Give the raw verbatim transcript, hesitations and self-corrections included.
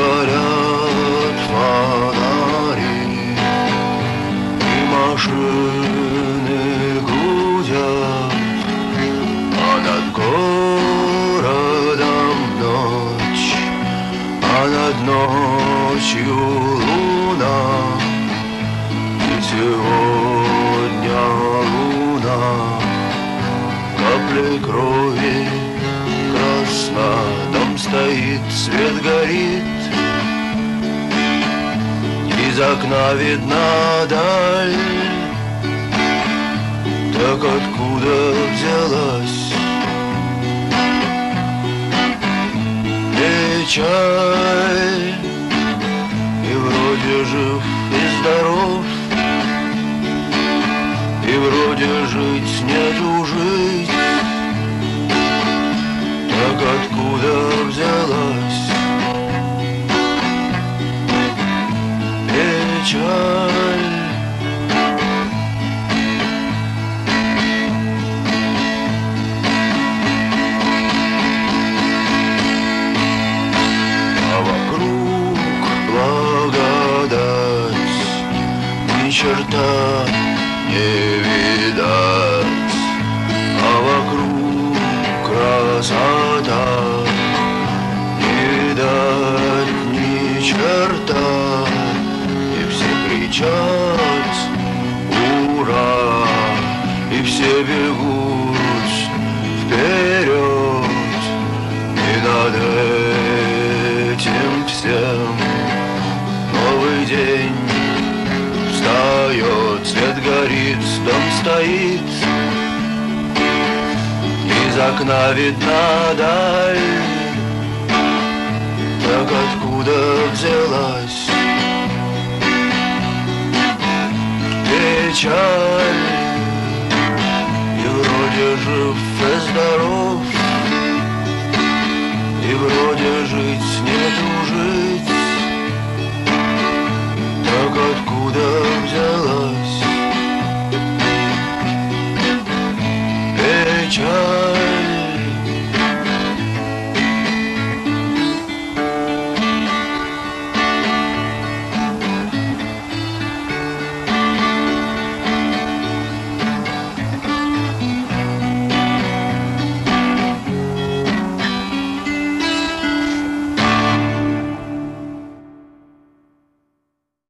горят фонари, и машины гудят, а над городом ночь, а над ночью луна. И сегодня луна каплей крови красна. Дом стоит, свет горит, из окна видна даль. Так откуда взялась печаль? И вроде жив, и здоров, и вроде жить нету жить. Так откуда взялась печаль? А вокруг благодать, ни черта не видать, а вокруг красота, не видать ни черта. И все кричат ура, и все бегут вперед, и над этим всем новый день встает, свет горит, дом стоит, из окна видна даль. Так откуда взялась печаль? И вроде жив и здоров, и вроде жить не